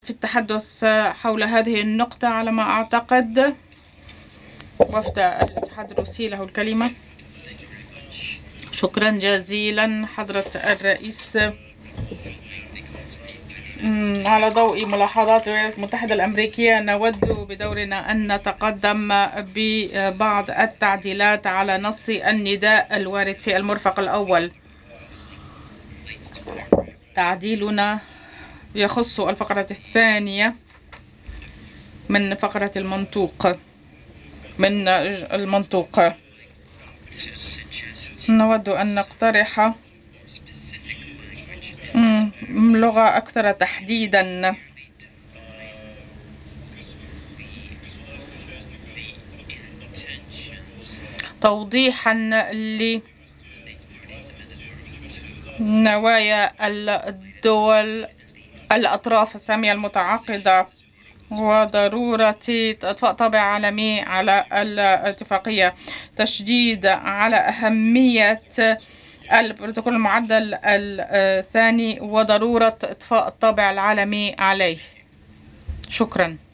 في التحدث حول هذه النقطة على ما أعتقد. وفد الاتحاد الروسي له الكلمة. شكرا جزيلا حضرة الرئيس. على ضوء ملاحظات الولايات المتحدة الأمريكية نود بدورنا أن نتقدم ببعض التعديلات على نص النداء الوارد في المرفق الأول. تعديلنا يخص الفقرة الثانية من فقرة المنطوق. نود أن نقترح لغة أكثر تحديدا. توضيحا لنوايا الدول الأطراف السامية المتعاقدة وضرورة إضفاء طابع عالمي على الاتفاقية. تشديد على أهمية البروتوكول المعدل الثاني وضرورة إضفاء الطابع العالمي عليه. شكرا.